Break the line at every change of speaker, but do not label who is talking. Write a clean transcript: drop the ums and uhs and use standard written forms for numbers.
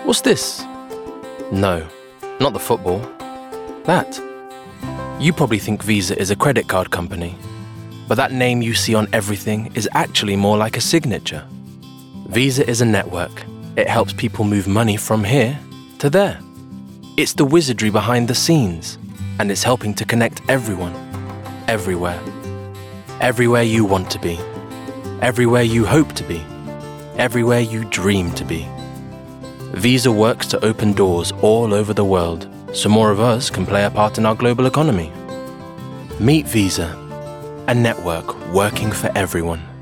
What's this? No, not the football. That. You probably think Visa is a credit card company, but that name you see on everything is actually more like a signature. Visa is a network. It helps people move money from here to there. It's the wizardry behind the scenes, and it's helping to connect everyone, everywhere. Everywhere you want to be. Everywhere you hope to be. Everywhere you dream to be. Visa works to open doors all over the world, so more of us can play a part in our global economy. Meet Visa, a network working for everyone.